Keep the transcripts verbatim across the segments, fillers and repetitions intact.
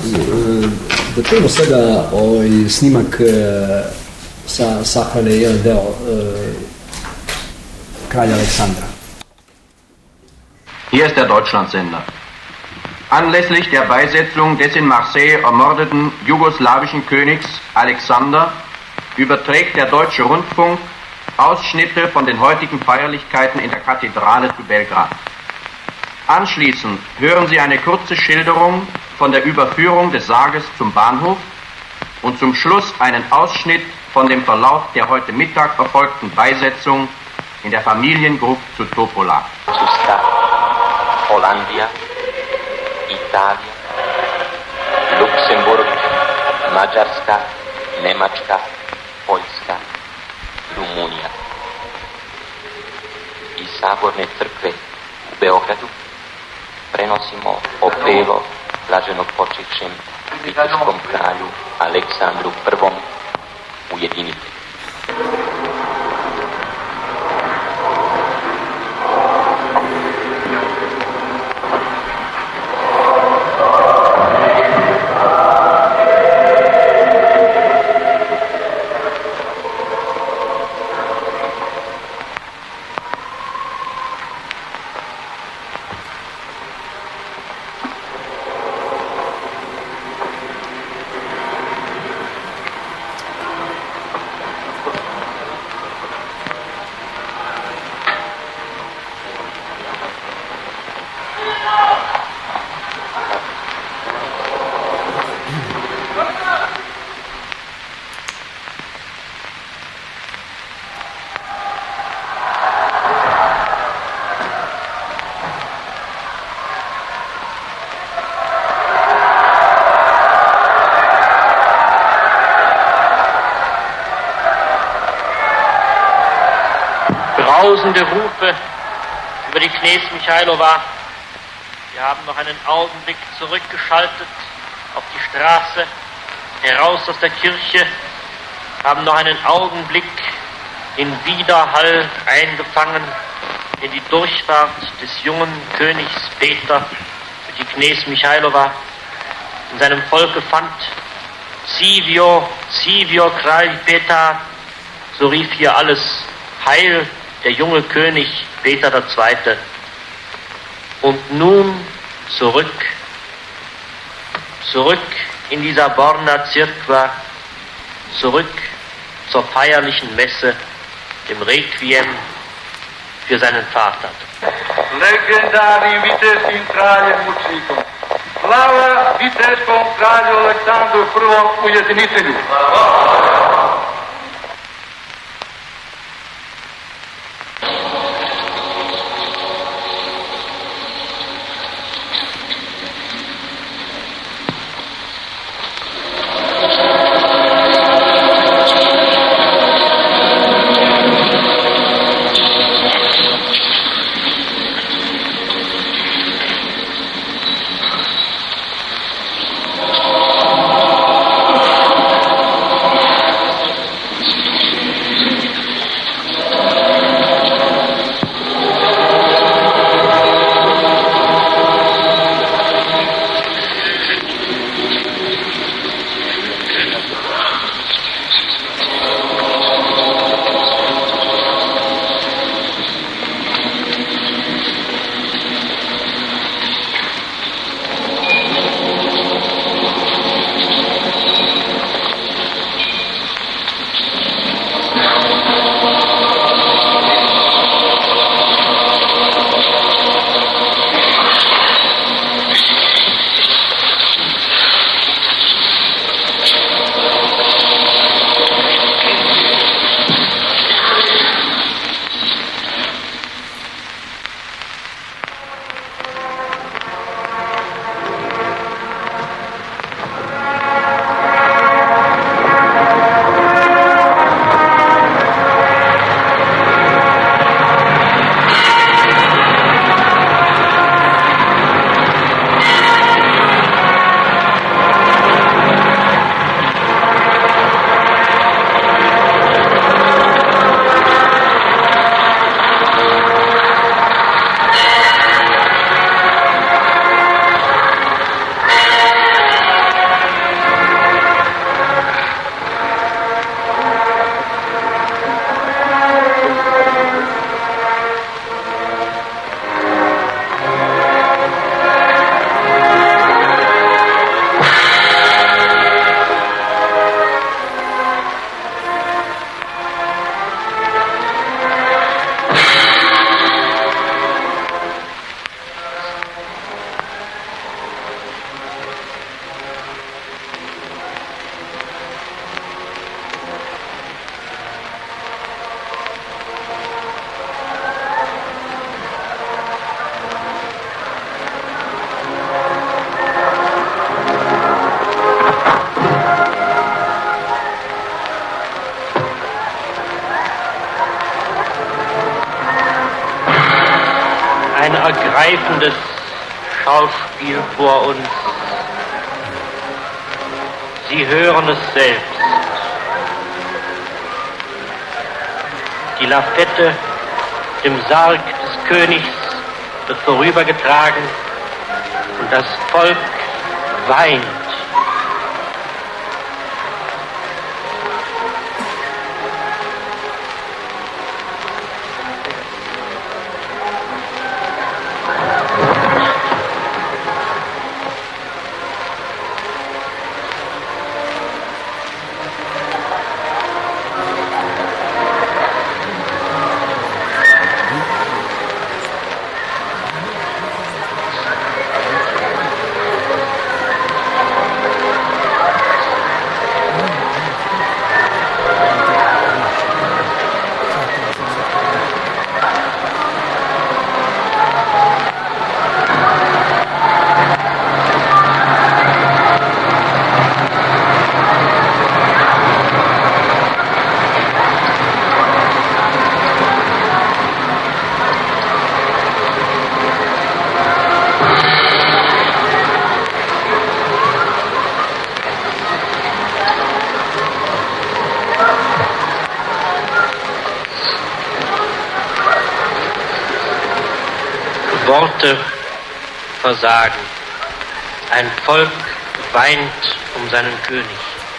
da čujemo sada ovaj snimak sa sahrane, jedan deo kralja Aleksandra. Hier ist der Deutschlandsender. Anlässlich der Beisetzung des in Marseille ermordeten jugoslawischen Königs Alexander überträgt der Deutsche Rundfunk Ausschnitte von den heutigen Feierlichkeiten in der Kathedrale zu Belgrad. Anschließend hören Sie eine kurze Schilderung von der Überführung des Sarges zum Bahnhof und zum Schluss einen Ausschnitt von dem Verlauf der heute Mittag erfolgten Beisetzung in der Familiengruft zu Topola. Hollandia, Italia, Luxemburg, Mađarska, Nemačka, Poljska, Rumunija. Iz Saborne crkve u Beogradu prenosimo opelo blaženog počivšem viteškom kralju Aleksandru Prvom ujedinitelju. Brausende Rufe über die Knez Michailova. Wir haben noch einen Augenblick zurückgeschaltet auf die Straße, heraus aus der Kirche, haben noch einen Augenblick in Widerhall eingefangen in die Durchfahrt des jungen Königs Peter für die Knez Michailova. In seinem Volke fand Zivio, Zivio, Kralj Peter, so rief hier alles Heil, der junge König Peter der Zweite. Und nun zurück, zurück in die Saborna Cirqua, zurück zur feierlichen Messe, dem Requiem für seinen Vater. Legendarnim viteškim kraljem mučnikom. Slava viteškom kralju Aleksandru Prvom ujedinitelju. reifendes Schauspiel vor uns. Sie hören es selbst. Die Lafette im Sarg des Königs wird vorübergetragen und das Volk weint. Worte versagen. Ein Volk weint um seinen König.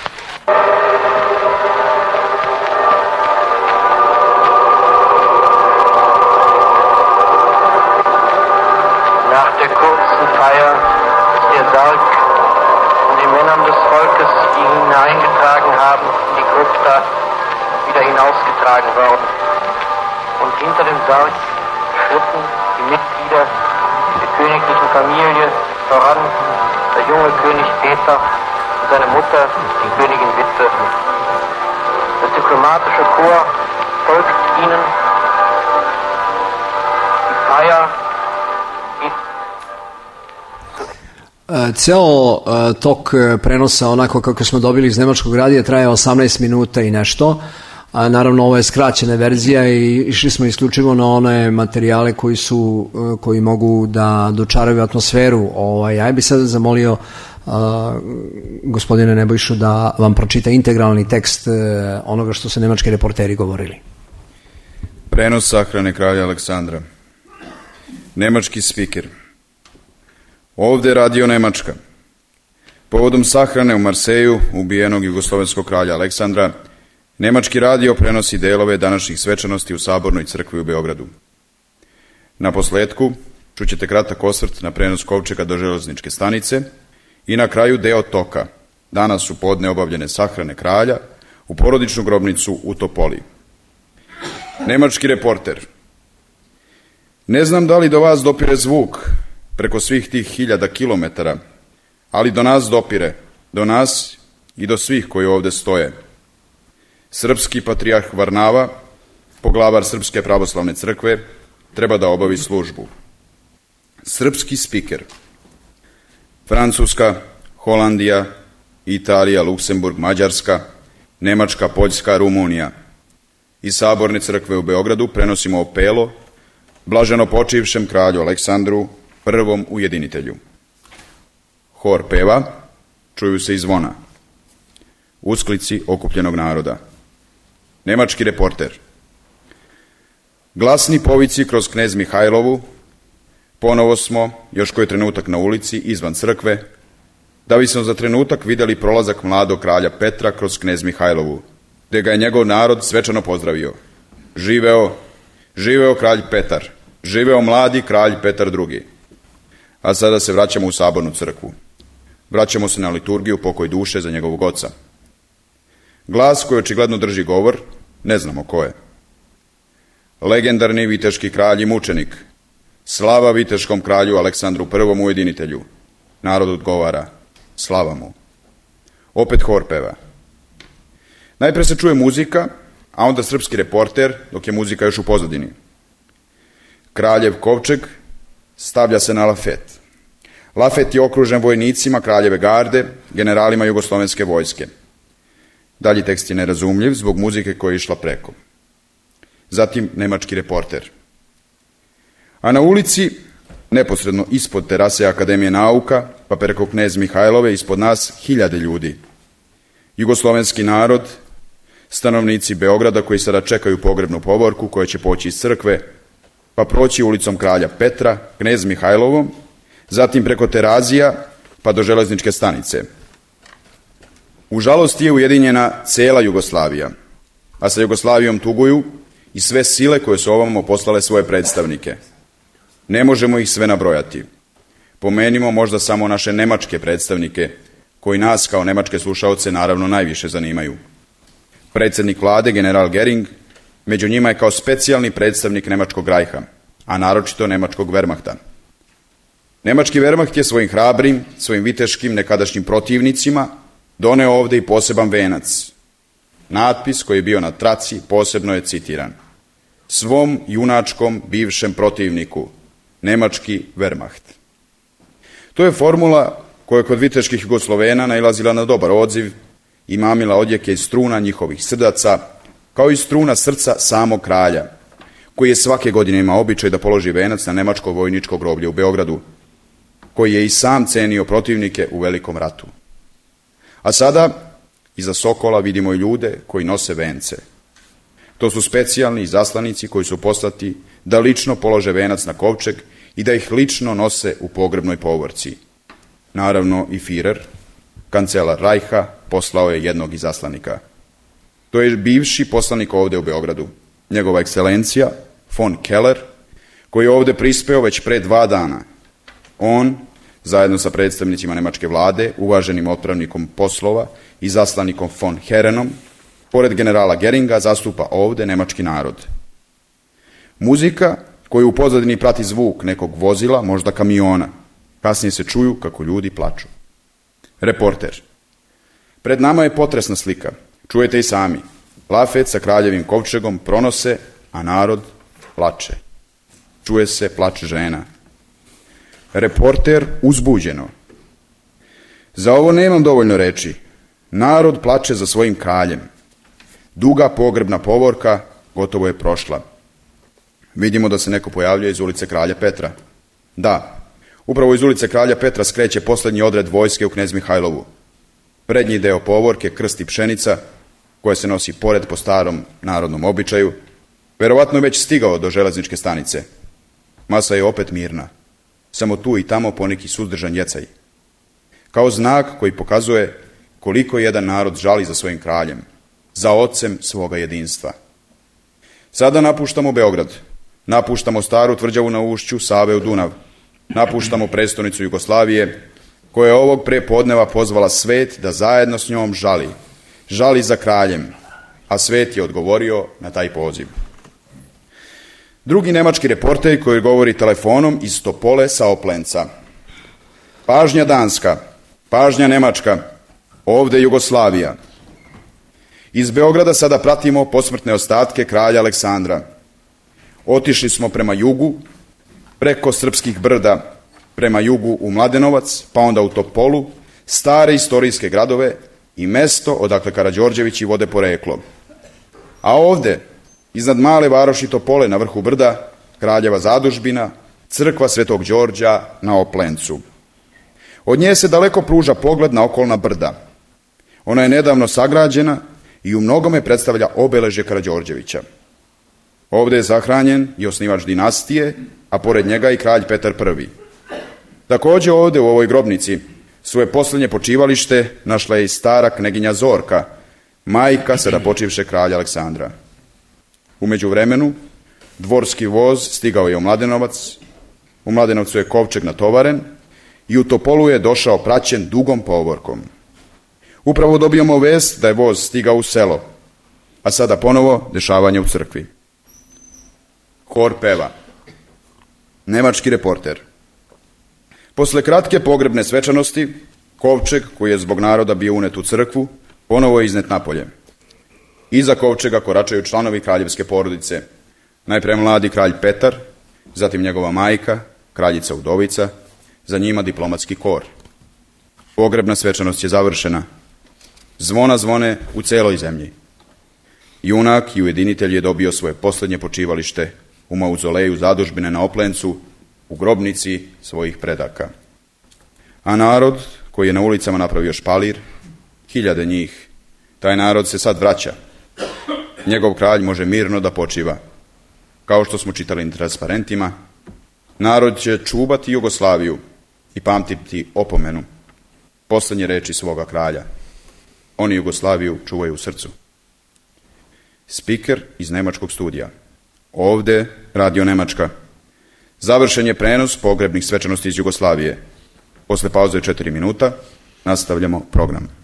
Nach der kurzen Feier ist der Sarg von den Männern des Volkes, die ihn hineingetragen haben, in die Krypta wieder hinausgetragen worden. Und hinter dem Sarg schritten die Mitglieder der königlichen Familie voran, der junge König Peter und seine Mutter, die Königin Witwe. Das diplomatische Korps folgt ihnen. Die Feier geht E, ceo e, tok prenosa onako kako smo dobili iz nemačkog radija traje osamnaest minuta i nešto. A naravno ovo je skraćena verzija i išli smo isključivo na one materijale koji su koji mogu da dočaraju atmosferu. Ovaj ja bih sad zamolio uh, gospodine Nebojšu da vam pročita integralni tekst uh, onoga što su nemački reporteri govorili. Prenos sahrane kralja Aleksandra. Nemački spiker. Ovde radio Nemačka. Povodom sahrane u Marseju ubijenog jugoslovenskog kralja Aleksandra, nemački radio prenosi delove današnjih svečanosti u Sabornoj crkvi u Beogradu. Na posledku čućete kratak osvrt na prenos kovčega do železničke stanice i na kraju deo toka. Danas su podne obavljene sahrane kralja u porodičnu grobnicu u Topoli. Nemački reporter. Ne znam da li do vas dopire zvuk preko svih tih hiljada kilometara, ali do nas dopire, do nas i do svih koji ovde stoje. Srpski patrijarh Varnava, poglavar Srpske pravoslavne crkve, treba da obavi službu. Srpski spiker. Francuska, Holandija, Italija, Luksemburg, Mađarska, Nemačka, Poljska, Rumunija. Iz Saborne crkve u Beogradu prenosimo opelo blaženo počivšem kralju Aleksandru, prvom ujedinitelju. Hor peva, čuju se i zvona. Usklici okupljenog naroda. Nemački reporter. Glasni povici kroz Knez Mihajlovu. Ponovo smo, još koji trenutak na ulici, izvan crkve, da bismo za trenutak videli prolazak mladog kralja Petra kroz Knez Mihajlovu, gde ga je njegov narod svečano pozdravio. Živeo, živeo kralj Petar, živeo mladi kralj Petar drugi. A sada se vraćamo u Sabornu crkvu. Vraćamo se na liturgiju pokoj duše za njegovog oca. Glas koji očigledno drži govor, ne znamo ko je. Legendarni viteški kralj i mučenik. Slava viteškom kralju Aleksandru prvom ujedinitelju. Narod odgovara, slava mu. Opet hor peva. Najpre se čuje muzika, a onda srpski reporter, dok je muzika još u pozadini. Kraljev kovčeg stavlja se na lafet. Lafet je okružen vojnicima kraljeve garde, generalima jugoslovenske vojske. Dalji tekst je nerazumljiv zbog muzike koja je išla preko. Zatim nemački reporter. A na ulici neposredno ispod terase Akademije nauka, pa preko Knez Mihajlove ispod nas hiljade ljudi. Jugoslovenski narod, stanovnici Beograda koji sada čekaju pogrebnu povorku koja će poći iz crkve, pa proći ulicom Kralja Petra, Knez Mihajlovom, zatim preko Terazija, pa do železničke stanice. U žalosti je ujedinjena cela Jugoslavija, a sa Jugoslavijom tuguju i sve sile koje su ovamo poslale svoje predstavnike. Ne možemo ih sve nabrojati. Pomenimo možda samo naše nemačke predstavnike, koji nas kao nemačke slušaoce naravno najviše zanimaju. Predsjednik vlade, general Gering, među njima je kao specijalni predstavnik nemačkog Rajha, a naročito nemačkog Wehrmachta. Nemački Wehrmacht je svojim hrabrim, svojim viteškim nekadašnjim protivnicima doneo ovdje i poseban venac. Natpis koji je bio na traci posebno je citiran: svom junačkom bivšem protivniku, nemački Wehrmacht. To je formula koja je kod viteških Jugoslovena nailazila na dobar odziv i mamila odjeke iz struna njihovih srdaca, kao i struna srca samog kralja, koji je svake godine imao običaj da položi venac na nemačko vojničko groblje u Beogradu, koji je i sam cenio protivnike u Velikom ratu. A sada iza Sokola vidimo i ljude koji nose vence. To su specijalni zaslanici koji su poslati da lično polože venac na kovčeg i da ih lično nose u pogrebnoj povorci. Naravno i Führer, kancelar Rajha, poslao je jednog izaslanika. To je bivši poslanik ovdje u Beogradu, njegova ekscelencija von Keller, koji je ovdje prispeo već pre dva dana. On, zajedno sa predstavnicima nemačke vlade, uvaženim otpravnikom poslova i zaslanikom von Herenom, pored generala Geringa, zastupa ovdje nemački narod. Muzika koju u pozadini prati zvuk nekog vozila, možda kamiona. Kasnije se čuju kako ljudi plaču. Reporter. Pred nama je potresna slika. Čujete i sami. Lafet sa kraljevim kovčegom pronose, a narod plače. Čuje se plač žena. Reporter uzbuđeno. Za ovo nemam dovoljno reči. Narod plače za svojim kraljem. Duga pogrebna povorka gotovo je prošla. Vidimo da se neko pojavljuje iz ulice Kralja Petra. Da, upravo iz ulice Kralja Petra skreće posljednji odred vojske u Knez Mihajlovu. Prednji deo povorke, krst i pšenica, koja se nosi pored po starom narodnom običaju, verovatno je već stigao do železničke stanice. Masa je opet mirna. Samo tu i tamo poneki suzdržan jecaj. Kao znak koji pokazuje koliko jedan narod žali za svojim kraljem, za ocem svoga jedinstva. Sada napuštamo Beograd, napuštamo staru tvrđavu na ušću Save u Dunav, napuštamo prestonicu Jugoslavije, koja je ovog prepodneva pozvala svet da zajedno s njom žali, žali za kraljem, a svet je odgovorio na taj poziv. Drugi nemački reporter koji govori telefonom iz Topole sa Oplenca. Pažnja Danska, pažnja Nemačka, ovdje Jugoslavija. Iz Beograda sada pratimo posmrtne ostatke kralja Aleksandra. Otišli smo prema jugu, preko Srpskih brda, prema jugu u Mladenovac, pa onda u Topolu, stare istorijske gradove i mesto odakle Karađorđevići vode poreklo. A ovdje, iznad male varoši Topole na vrhu brda, kraljeva zadužbina, crkva Svetog Đorđa na Oplencu. Od nje se daleko pruža pogled na okolna brda. Ona je nedavno sagrađena i u mnogome predstavlja obeležje Karađorđevića. Ovdje je zahranjen i osnivač dinastije, a pored njega i kralj Petar Prvi. Također ovdje u ovoj grobnici svoje posljednje počivalište našla je i stara kneginja Zorka, majka sada počivše kralja Aleksandra. U međuvremenu dvorski voz stigao je u Mladenovac, u Mladenovcu je kovčeg natovaren i u Topolu je došao praćen dugom povorkom. Upravo dobijamo vest da je voz stigao u selo, a sada ponovo dešavanje u crkvi. Hor peva. Nemački reporter. Posle kratke pogrebne svečanosti, kovčeg koji je zbog naroda bio unet u crkvu, ponovo je iznet napolje. Iza kovčega koračaju članovi kraljevske porodice. Najprije mladi kralj Petar, zatim njegova majka, kraljica Udovica, za njima diplomatski kor. Pogrebna svečanost je završena. Zvona zvone u celoj zemlji. Junak i ujedinitelj je dobio svoje posljednje počivalište u mauzoleju zadužbine na Oplencu u grobnici svojih predaka. A narod koji je na ulicama napravio špalir, hiljade njih, taj narod se sad vraća. Njegov kralj može mirno da počiva. Kao što smo čitali na transparentima, narod će čuvati Jugoslaviju i pamtiti opomenu, poslednje reči svoga kralja. Oni Jugoslaviju čuvaju u srcu. Spiker iz nemačkog studija. Ovde Radio Nemačka. Završen je prenos pogrebnih svečanosti iz Jugoslavije. Posle pauze četiri minuta nastavljamo program.